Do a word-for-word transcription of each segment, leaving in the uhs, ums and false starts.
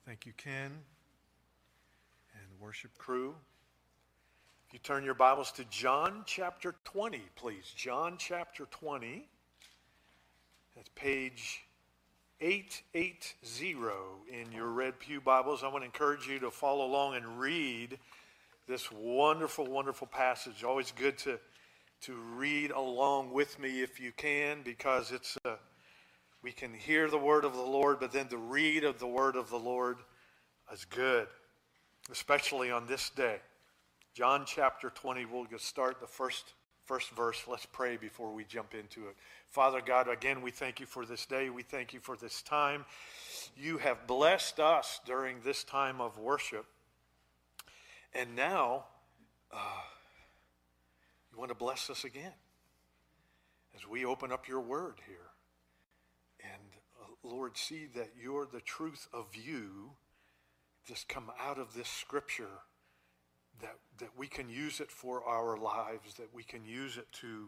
Thank you, Ken, and the worship crew. If you turn your Bibles to John chapter twenty, please. John chapter twenty. That's page eight eighty in your Red Pew Bibles. I want to encourage you to follow along and read this wonderful, wonderful passage. Always good to, to read along with me if you can, because it's a we can hear the word of the Lord, but then to read of the word of the Lord is good, especially on this day. John chapter twenty, we'll just start the first, first verse. Let's pray before we jump into it. Father God, again, we thank you for this day. We thank you for this time. You have blessed us during this time of worship. And now, uh, you want to bless us again as we open up your word here. And uh, Lord, see that you're the truth of you just come out of this scripture, that, that we can use it for our lives, that we can use it to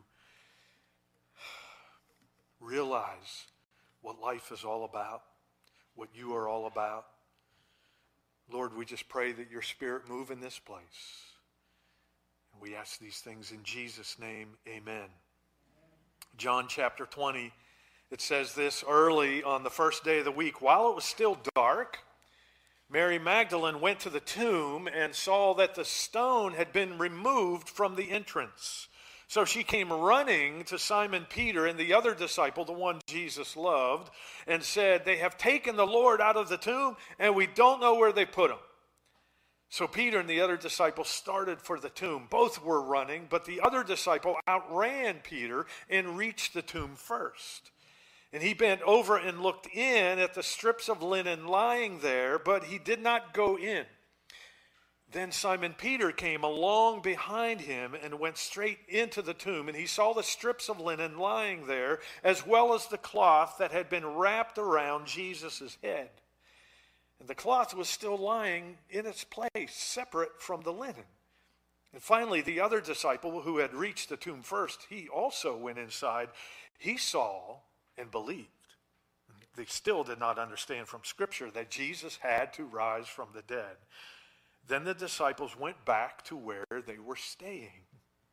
realize what life is all about, what you are all about. Lord, we just pray that your Spirit move in this place. And we ask these things in Jesus' name, amen. John chapter twenty. It says this: early on the first day of the week, while it was still dark, Mary Magdalene went to the tomb and saw that the stone had been removed from the entrance. So she came running to Simon Peter and the other disciple, the one Jesus loved, and said, "They have taken the Lord out of the tomb, and we don't know where they put him." So Peter and the other disciple started for the tomb. Both were running, but the other disciple outran Peter and reached the tomb first. And he bent over and looked in at the strips of linen lying there, but he did not go in. Then Simon Peter came along behind him and went straight into the tomb, and he saw the strips of linen lying there, as well as the cloth that had been wrapped around Jesus' head. And the cloth was still lying in its place, separate from the linen. And finally, the other disciple who had reached the tomb first, he also went inside. He saw and believed. They still did not understand from Scripture that Jesus had to rise from the dead. Then the disciples went back to where they were staying.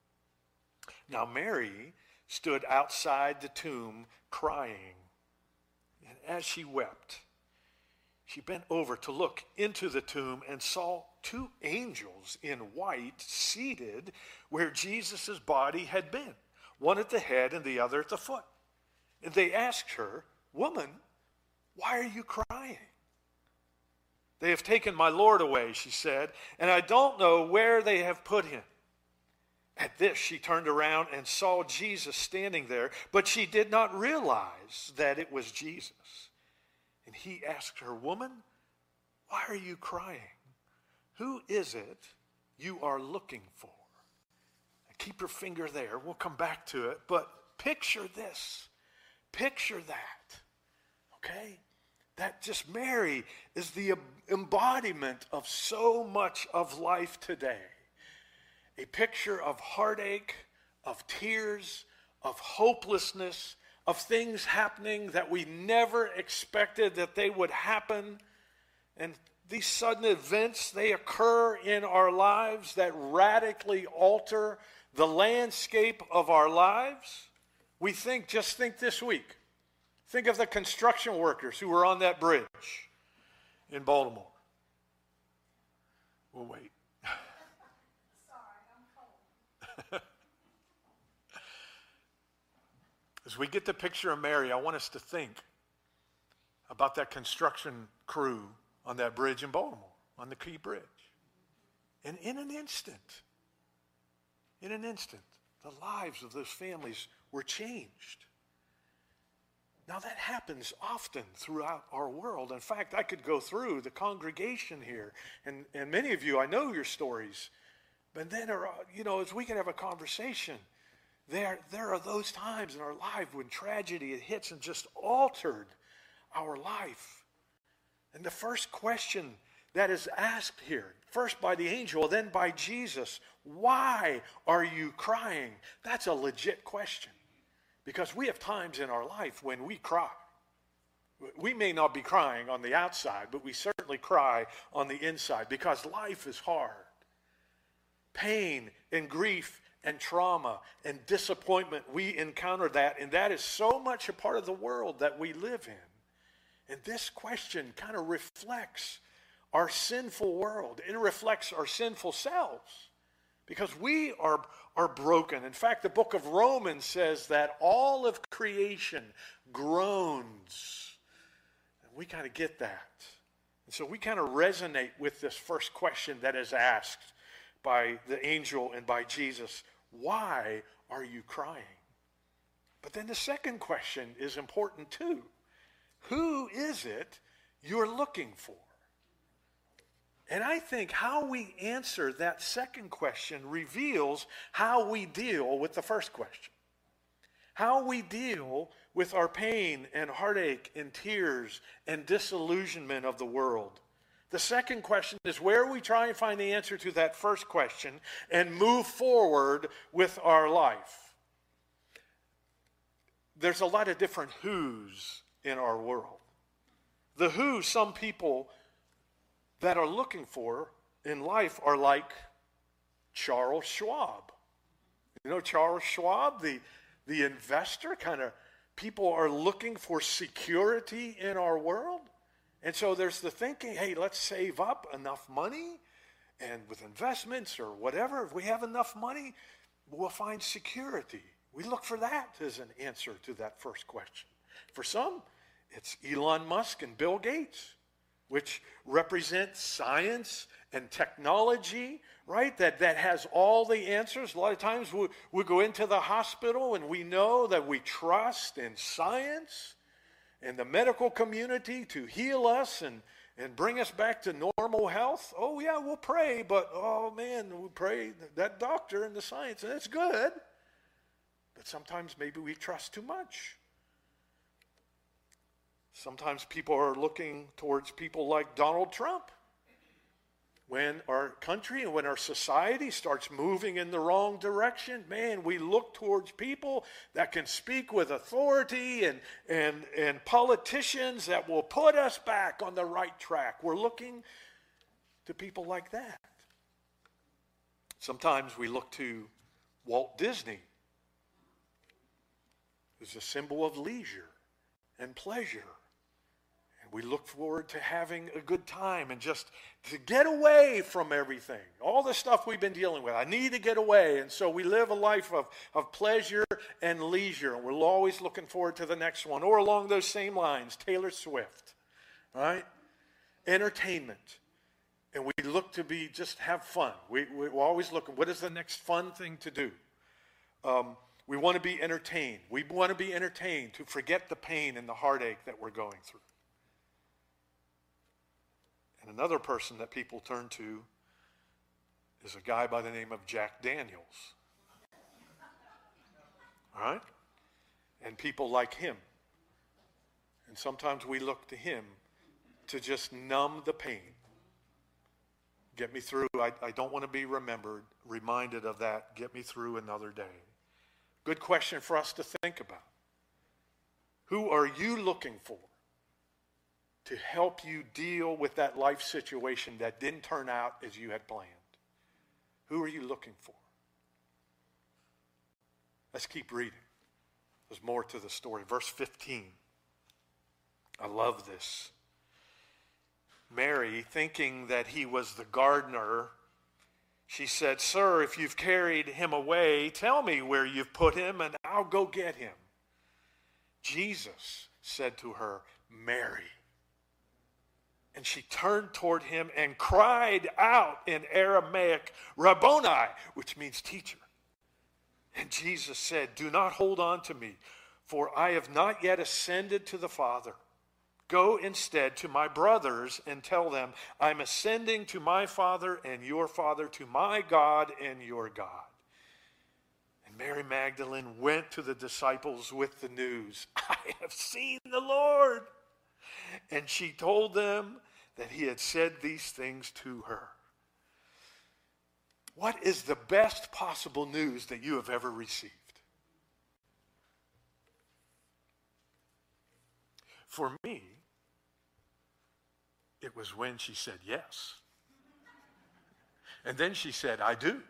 Now Mary stood outside the tomb crying. And as she wept, she bent over to look into the tomb and saw two angels in white seated where Jesus' body had been, one at the head and the other at the foot. And they asked her, "Woman, why are you crying?" "They have taken my Lord away," she said, "and I don't know where they have put him." At this, she turned around and saw Jesus standing there, but she did not realize that it was Jesus. And he asked her, "Woman, why are you crying? Who is it you are looking for?" Keep your finger there. We'll come back to it, but picture this. Picture that, okay? That just Mary is the embodiment of so much of life today. A picture of heartache, of tears, of hopelessness, of things happening that we never expected that they would happen. And these sudden events, they occur in our lives that radically alter the landscape of our lives. We think, just think this week. Think of the construction workers who were on that bridge in Baltimore. We'll wait. Sorry, I'm cold. As we get the picture of Mary, I want us to think about that construction crew on that bridge in Baltimore, on the Key Bridge. And in an instant, in an instant, the lives of those families were changed. Now that happens often throughout our world. In fact, I could go through the congregation here, and, and many of you, I know your stories, but then, are, you know, as we can have a conversation, there, there are those times in our life when tragedy hits and just altered our life. And the first question that is asked here, first by the angel, then by Jesus, "Why are you crying?" That's a legit question. Because we have times in our life when we cry. we may not be crying on the outside, but we certainly cry on the inside because life is hard. Pain and grief and trauma and disappointment, we encounter that, and that is so much a part of the world that we live in. And this question kind of reflects our sinful world. It reflects our sinful selves because we are, are broken. In fact, the book of Romans says that all of creation groans. And we kind of get that. And so we kind of resonate with this first question that is asked by the angel and by Jesus. Why are you crying? But then the second question is important too. Who is it you're looking for? And I think how we answer that second question reveals how we deal with the first question. How we deal with our pain and heartache and tears and disillusionment of the world. The second question is where we try and find the answer to that first question and move forward with our life. There's a lot of different who's in our world. The who some people that are looking for in life are like Charles Schwab. You know Charles Schwab, the, the investor, kind of people are looking for security in our world. And so there's the thinking, hey, let's save up enough money, and with investments or whatever, if we have enough money, we'll find security. We look for that as an answer to that first question. For some, it's Elon Musk and Bill Gates, which represent science and technology, right? That, that has all the answers. A lot of times we, we go into the hospital and we know that we trust in science and the medical community to heal us and, and bring us back to normal health. Oh, yeah, we'll pray, but, oh, man, we pray that doctor and the science, and it's good. But sometimes maybe we trust too much. Sometimes people are looking towards people like Donald Trump. When our country and when our society starts moving in the wrong direction, man, we look towards people that can speak with authority and, and, and politicians that will put us back on the right track. We're looking to people like that. Sometimes we look to Walt Disney as a symbol of leisure and pleasure. We look forward to having a good time and just to get away from everything. All the stuff we've been dealing with. I need to get away. And so we live a life of, of pleasure and leisure. And we're always looking forward to the next one. Or along those same lines, Taylor Swift. Right? Entertainment. And we look to be, just have fun. We, we're always looking, what is the next fun thing to do? Um, we want to be entertained. We want to be entertained to forget the pain and the heartache that we're going through. And another person that people turn to is a guy by the name of Jack Daniels. All right? And people like him. And sometimes we look to him to just numb the pain. Get me through. I, I don't want to be remembered, reminded of that. Get me through another day. Good question for us to think about. Who are you looking for to help you deal with that life situation that didn't turn out as you had planned? Who are you looking for? Let's keep reading. There's more to the story. Verse fifteen. I love this. Mary, thinking that he was the gardener, she said, "Sir, if you've carried him away, tell me where you've put him, and I'll go get him." Jesus said to her, "Mary." And she turned toward him and cried out in Aramaic, "Rabboni," which means teacher. And Jesus said, "Do not hold on to me, for I have not yet ascended to the Father. Go instead to my brothers and tell them, I'm ascending to my Father and your Father, to my God and your God." And Mary Magdalene went to the disciples with the news, "I have seen the Lord." And she told them that he had said these things to her. What is the best possible news that you have ever received? For me, It was when she said yes. And then she said, I do.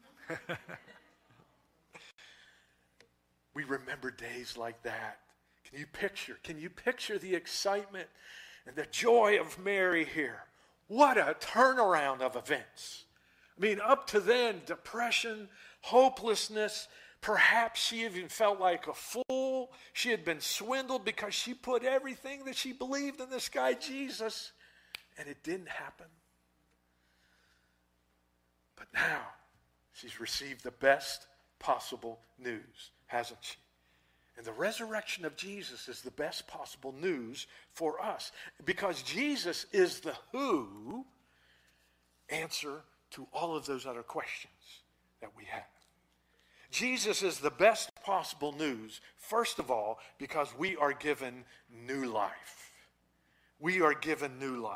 We remember days like that. Can you picture? Can you picture the excitement and the joy of Mary here? What a turnaround of events. I mean, up to then, depression, hopelessness. Perhaps she even felt like a fool. She had been swindled because she put everything that she believed in this guy, Jesus, and it didn't happen. But now, she's received the best possible news, hasn't she? And the resurrection of Jesus is the best possible news for us, because Jesus is the who answer to all of those other questions that we have. Jesus is the best possible news, first of all, because we are given new life. We are given new life.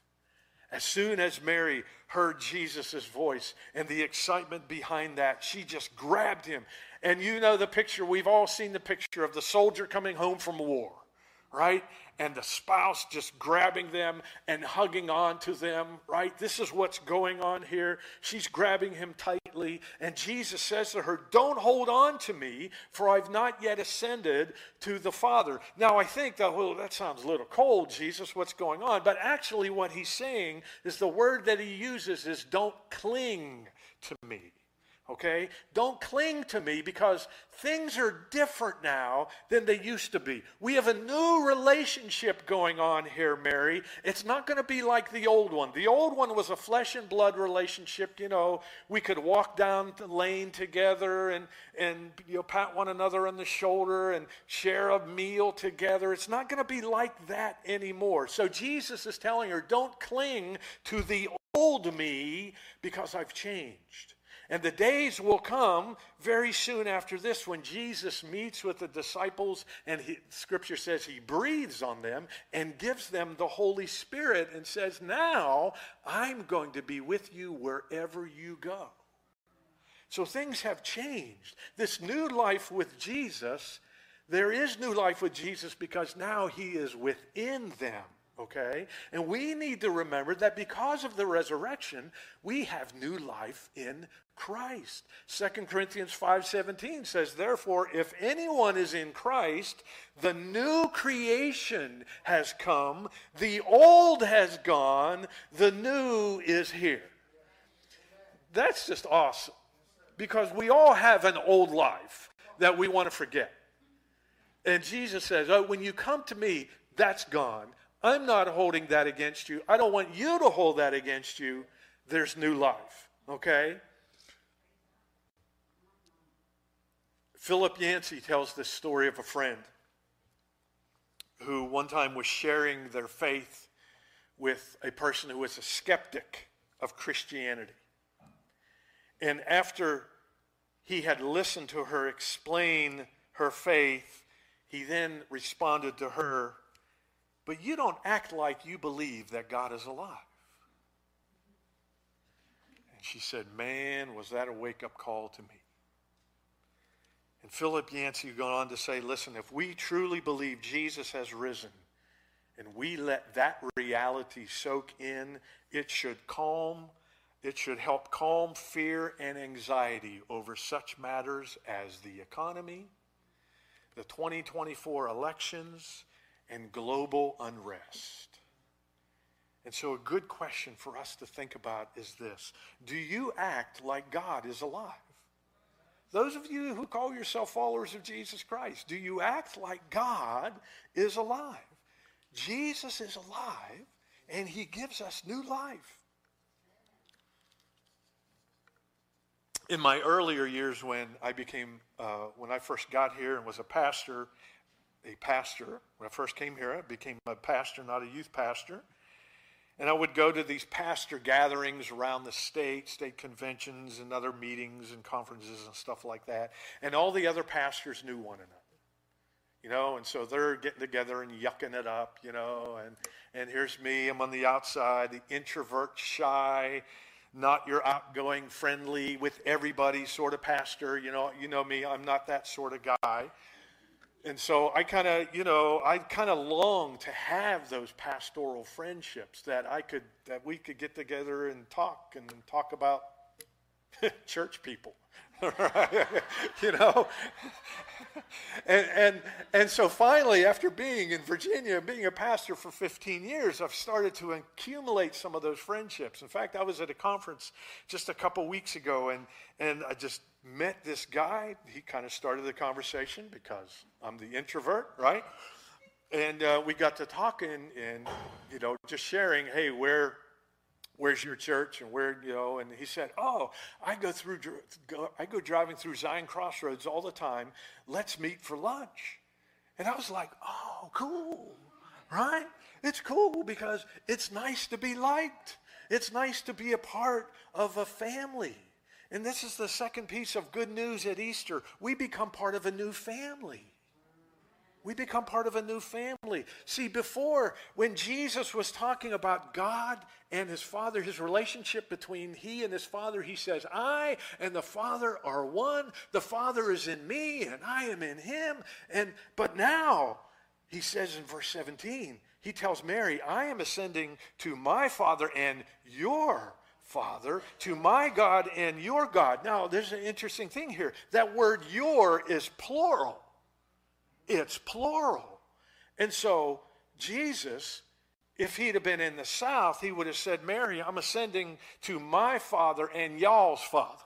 As soon as Mary heard Jesus' voice and the excitement behind that, she just grabbed him. And you know the picture, we've all seen the picture of the soldier coming home from war, right? And the spouse just grabbing them and hugging on to them, right? This is what's going on here. She's grabbing him tightly, and Jesus says to her, don't hold on to me, for I've not yet ascended to the Father. Now, I think that, well, that sounds a little cold, Jesus, what's going on? But actually what he's saying is the word that he uses is don't cling to me. Okay? Don't cling to me, because things are different now than they used to be. We have a new relationship going on here, Mary. It's not going to be like the old one. The old one was a flesh and blood relationship. You know, we could walk down the lane together and, and you know, pat one another on the shoulder and share a meal together. It's not going to be like that anymore. So Jesus is telling her, don't cling to the old me, because I've changed. And the days will come very soon after this when Jesus meets with the disciples, and he, Scripture says he breathes on them and gives them the Holy Spirit and says, now I'm going to be with you wherever you go. So things have changed. This new life with Jesus, there is new life with Jesus because now he is within them. Okay? And we need to remember that because of the resurrection, we have new life in Christ. Second Corinthians five seventeen says, therefore, if anyone is in Christ, the new creation has come, the old has gone, the new is here. That's just awesome, because we all have an old life that we want to forget. And Jesus says, oh, when you come to me, that's gone. I'm not holding that against you. I don't want you to hold that against you. There's new life, okay? Philip Yancey tells this story of a friend who one time was sharing their faith with a person who was a skeptic of Christianity. And after he had listened to her explain her faith, he then responded to her, but you don't act like you believe that God is alive. And she said, man, was that a wake-up call to me. And Philip Yancey went on to say, listen, if we truly believe Jesus has risen and we let that reality soak in, it should calm, it should help calm fear and anxiety over such matters as the economy, the twenty twenty-four elections, and global unrest. And so a good question for us to think about is this: do you act like God is alive? Those of you who call yourself followers of Jesus Christ, do you act like God is alive? Jesus is alive, and he gives us new life. In my earlier years, when I became, uh, when I first got here and was a pastor, a pastor, when I first came here, I became a pastor, not a youth pastor. And I would go to these pastor gatherings around the state, state conventions and other meetings and conferences and stuff like that. And all the other pastors knew one another. You know, and so they're getting together and yucking it up, you know, and, and here's me, I'm on the outside, the introvert, shy, not your outgoing, friendly, with everybody sort of pastor. You know, you know me, I'm not that sort of guy. And so I kind of, you know, I kind of long to have those pastoral friendships that I could, that we could get together and talk and talk about church people, right? You know? And, and, and so finally, after being in Virginia, being a pastor for fifteen years, I've started to accumulate some of those friendships. In fact, I was at a conference just a couple weeks ago, and, and I just met this guy. He kind of started the conversation because I'm the introvert, right? And uh, we got to talking and, you know, just sharing, hey, where, where's your church? And where, you know, and he said, oh, I go through, go, I go driving through Zion Crossroads all the time. Let's meet for lunch. And I was like, oh, cool, right? It's cool because it's nice to be liked. It's nice to be a part of a family. And this is the second piece of good news at Easter. We become part of a new family. We become part of a new family. See, before, when Jesus was talking about God and his Father, his relationship between he and his Father, he says, I and the Father are one. The Father is in me and I am in him. And but now, he says in verse seventeen, he tells Mary, I am ascending to my Father and your Father, to my God and your God. Now, there's an interesting thing here. That word your is plural. It's plural. And so, Jesus, if he'd have been in the South, he would have said, Mary, I'm ascending to my Father and y'all's Father.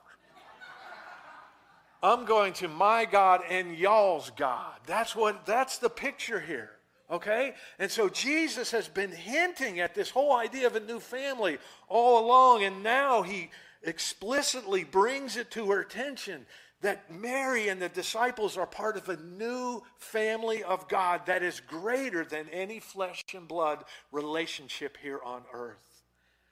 I'm going to my God and y'all's God. That's what, that's the picture here. Okay? And so Jesus has been hinting at this whole idea of a new family all along, and now he explicitly brings it to her attention that Mary and the disciples are part of a new family of God that is greater than any flesh and blood relationship here on earth.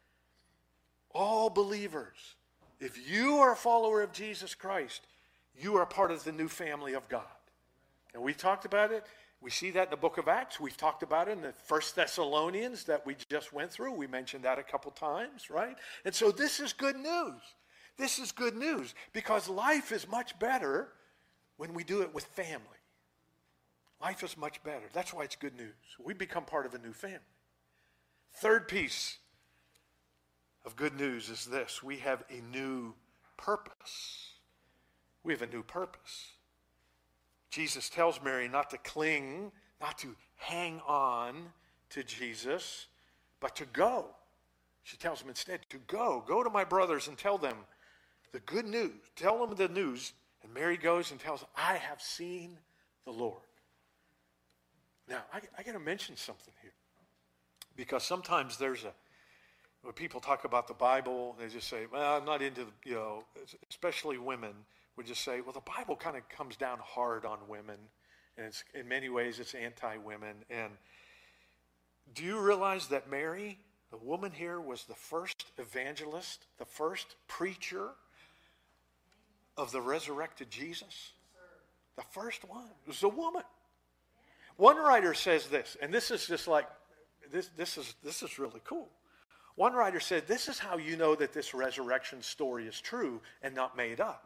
All believers, if you are a follower of Jesus Christ, you are part of the new family of God. And we talked about it. We see that in the book of Acts. We've talked about it in the First Thessalonians that we just went through. We mentioned that a couple times, right? And so this is good news. This is good news because life is much better when we do it with family. Life is much better. That's why it's good news. We become part of a new family. Third piece of good news is this. We have a new purpose. We have a new purpose. Jesus tells Mary not to cling, not to hang on to Jesus, but to go. She tells him instead to go. Go to my brothers and tell them the good news. Tell them the news. And Mary goes and tells them, I have seen the Lord. Now, I, I got to mention something here. Because sometimes there's a, when people talk about the Bible, they just say, well, I'm not into, the, you know, especially women would just say, well, the Bible kind of comes down hard on women. And it's, in many ways, it's anti-women. And do you realize that Mary, the woman here, was the first evangelist, the first preacher of the resurrected Jesus? The first one. It was a woman. One writer says this, and this is just like, this, this is, this is really cool. One writer said, this is how you know that this resurrection story is true and not made up.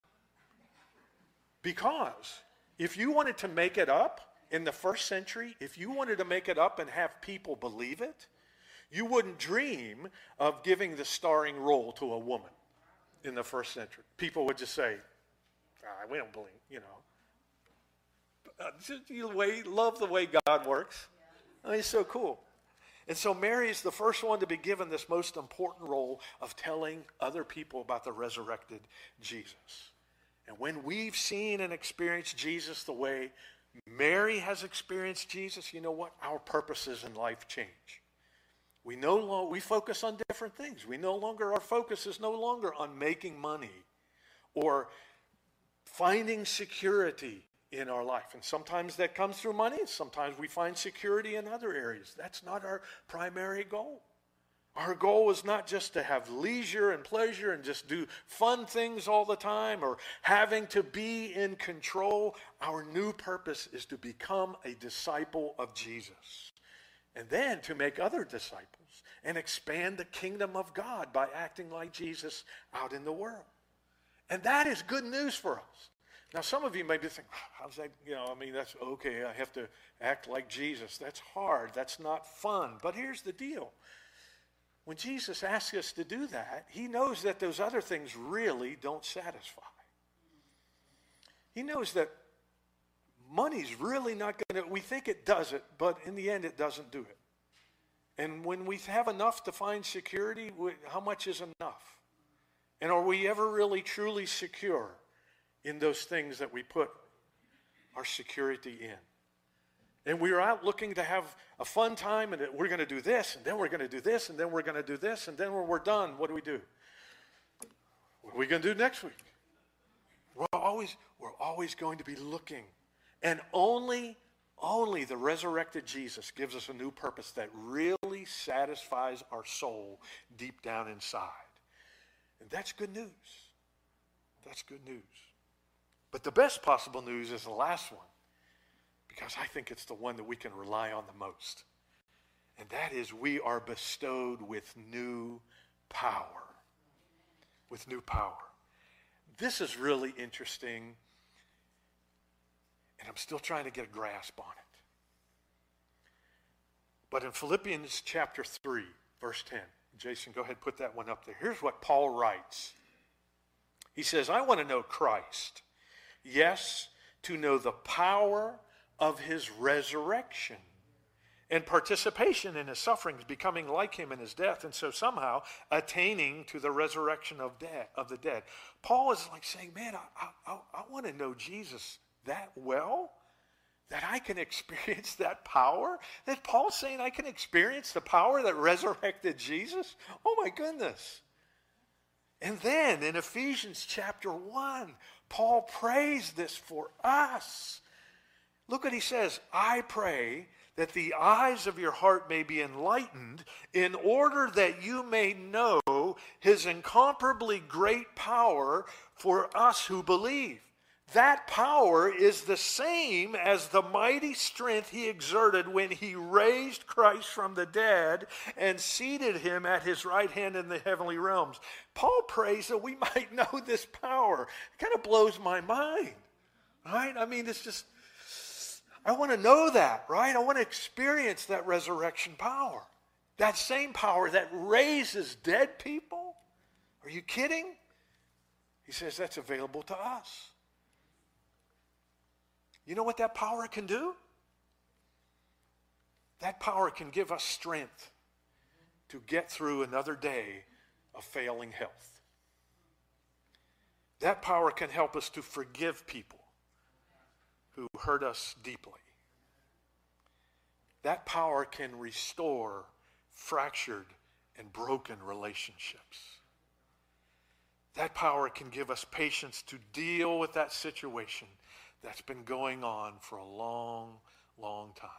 Because if you wanted to make it up in the first century, if you wanted to make it up and have people believe it, you wouldn't dream of giving the starring role to a woman in the first century. People would just say, ah, we don't believe, you know. Uh, you way, love the way God works. I mean, it's so cool. And so Mary is the first one to be given this most important role of telling other people about the resurrected Jesus. And when we've seen and experienced Jesus the way Mary has experienced Jesus, you know what? Our purposes in life change. We no longer, we focus on different things. We no longer, our focus is no longer on making money or finding security in our life. And sometimes that comes through money. Sometimes we find security in other areas. That's not our primary goal. Our goal is not just to have leisure and pleasure and just do fun things all the time or having to be in control. Our new purpose is to become a disciple of Jesus and then to make other disciples and expand the kingdom of God by acting like Jesus out in the world. And that is good news for us Now, some of you may be thinking, how's that, you know, I mean, that's okay, I have to act like Jesus. That's hard, that's not fun. But here's the deal. When Jesus asks us to do that, he knows that those other things really don't satisfy. He knows that money's really not going to, we think it does it, but in the end it doesn't do it. And when we have enough to find security, how much is enough? And are we ever really truly secure in those things that we put our security in? And we're out looking to have a fun time, and we're going to do this, and then we're going to do this, and then we're going to do this, and then when we're done, what do we do? What are we going to do next week? We're always, we're always going to be looking. And only, only the resurrected Jesus gives us a new purpose that really satisfies our soul deep down inside. And that's good news. That's good news. But the best possible news is the last one, because I think it's the one that we can rely on the most. And that is, we are bestowed with new power. With new power. This is really interesting, and I'm still trying to get a grasp on it. But in Philippians chapter three, verse ten, Jason, go ahead and put that one up there. Here's what Paul writes. He says, I want to know Christ. Yes, to know the power of his resurrection and participation in his sufferings, becoming like him in his death, and so somehow attaining to the resurrection of, dead, of the dead. Paul is like saying, man, I, I, I want to know Jesus that well, that I can experience that power. That Paul's saying I can experience the power that resurrected Jesus. Oh my goodness. And then in Ephesians chapter one, Paul prays this for us. Look what he says. I pray that the eyes of your heart may be enlightened, in order that you may know his incomparably great power for us who believe. That power is the same as the mighty strength he exerted when he raised Christ from the dead and seated him at his right hand in the heavenly realms. Paul prays that we might know this power. It kind of blows my mind, right? I mean, it's just, I want to know that, right? I want to experience that resurrection power. That same power that raises dead people. Are you kidding? He says that's available to us. You know what that power can do? That power can give us strength to get through another day of failing health. That power can help us to forgive people who hurt us deeply. That power can restore fractured and broken relationships. That power can give us patience to deal with that situation that's been going on for a long, long time.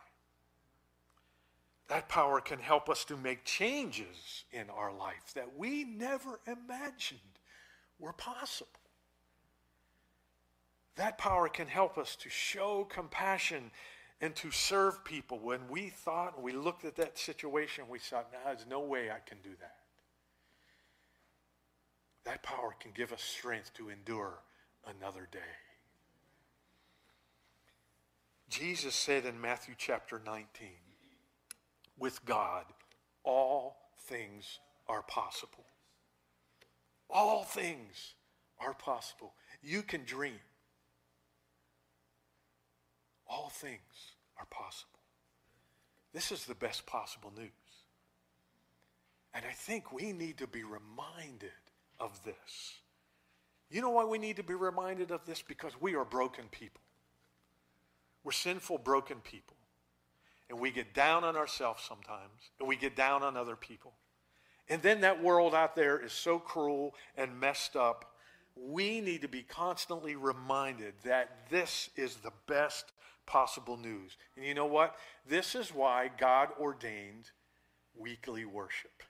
That power can help us to make changes in our life that we never imagined were possible. That power can help us to show compassion and to serve people when we thought, we looked at that situation, we thought, no, there's no way I can do that. That power can give us strength to endure another day. Jesus said in Matthew chapter nineteen, with God, all things are possible. All things are possible. You can dream. All things are possible. This is the best possible news. And I think we need to be reminded of this. You know why we need to be reminded of this? Because we are broken people. We're sinful, broken people. And we get down on ourselves sometimes, and we get down on other people. And then that world out there is so cruel and messed up. We need to be constantly reminded that this is the best possible news. And you know what? This is why God ordained weekly worship.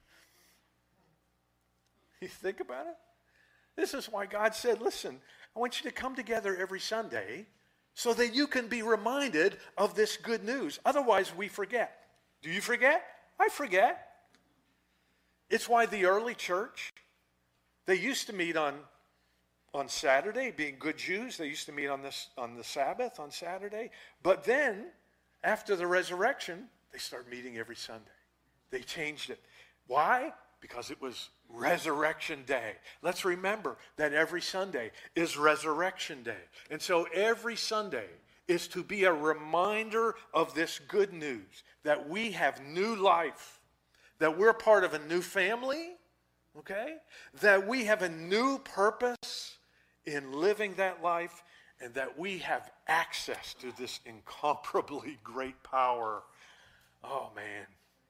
You think about it? This is why God said, listen, I want you to come together every Sunday so that you can be reminded of this good news. Otherwise, we forget. Do you forget? I forget. It's why the early church, they used to meet on on Saturday, being good Jews. They used to meet on this on the Sabbath on Saturday. But then, after the resurrection, they start meeting every Sunday. They changed it. Why? Because it was Resurrection Day. Let's remember that every Sunday is Resurrection Day. And so every Sunday is to be a reminder of this good news, that we have new life, that we're part of a new family, okay? That we have a new purpose in living that life, and that we have access to this incomparably great power. Oh, man.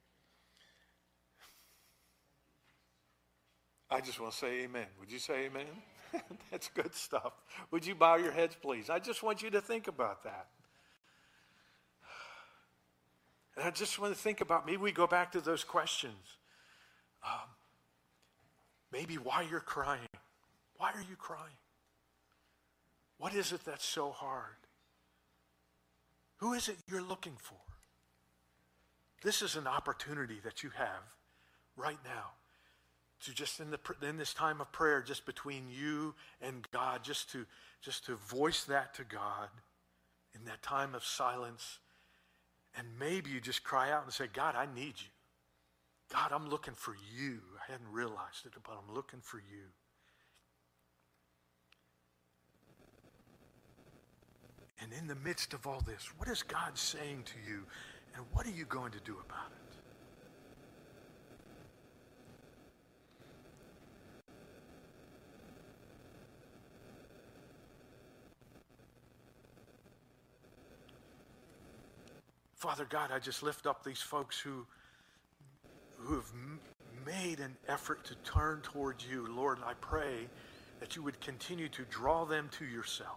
I just want to say amen. Would you say amen? That's good stuff. Would you bow your heads, please? I just want you to think about that. And I just want to think about, maybe we go back to those questions. Um, maybe why you're crying. Why are you crying? What is it that's so hard? Who is it you're looking for? This is an opportunity that you have right now to just in the in this time of prayer, just between you and God, just to just to voice that to God in that time of silence. And maybe you just cry out and say, God, I need you. God, I'm looking for you. I hadn't realized it, but I'm looking for you. And in the midst of all this, what is God saying to you? And what are you going to do about it? Father God, I just lift up these folks who, who have m- made an effort to turn towards you. Lord, I pray that you would continue to draw them to yourself.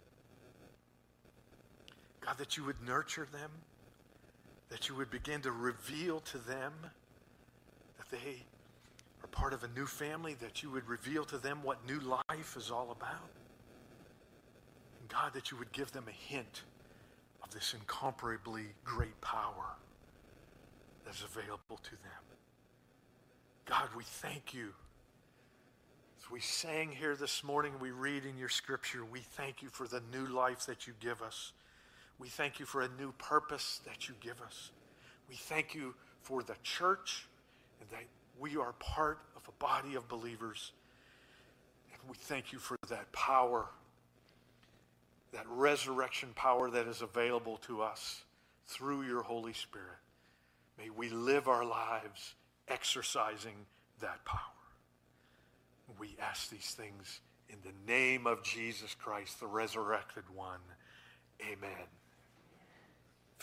God, that you would nurture them, that you would begin to reveal to them that they are part of a new family, that you would reveal to them what new life is all about. And God, that you would give them a hint of this incomparably great power that's available to them. God, we thank you. As we sang here this morning, we read in your scripture, we thank you for the new life that you give us. We thank you for a new purpose that you give us. We thank you for the church and that we are part of a body of believers. And we thank you for that power, that resurrection power that is available to us through your Holy Spirit. May we live our lives exercising that power. We ask these things in the name of Jesus Christ, the resurrected one. Amen.